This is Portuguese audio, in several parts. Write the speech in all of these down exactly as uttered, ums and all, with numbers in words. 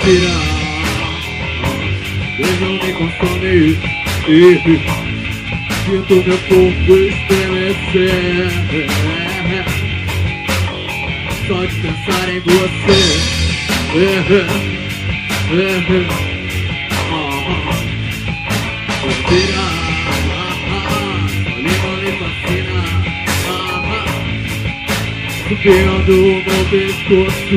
vampira, beijo me consome, sinto meu corpo estremecer, só de pensar em você. Vampira, sua língua me fascina, subindo o meu pescoço,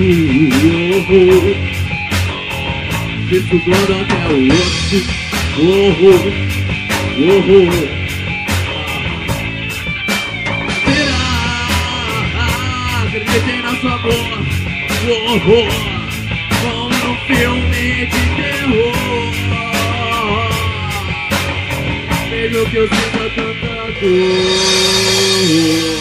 me sugando até o osso. Oh, oh, oh, oh. Vampira, acreditem na sua boca, oh, oh, como num filme de terror. Mesmo que eu sinta tanta dor.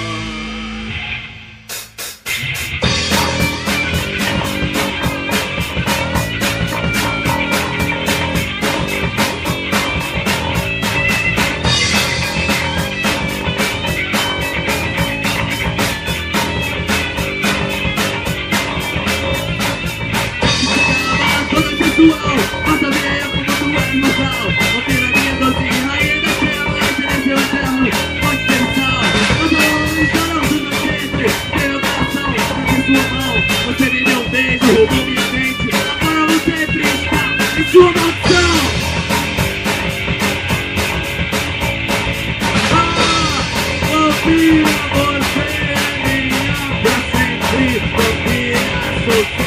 Passa meia como tu és mortal. Vampira minha doce, rainha da treva, silêncio eterno, pode ser sal. Eu tô chorando no ventre, tem meu coração, em sua mão. Você me deu um beijo, roubou minha mente, agora você está em sua maldição. Ah, vampira, você é minha pra sempre. Vampira, sou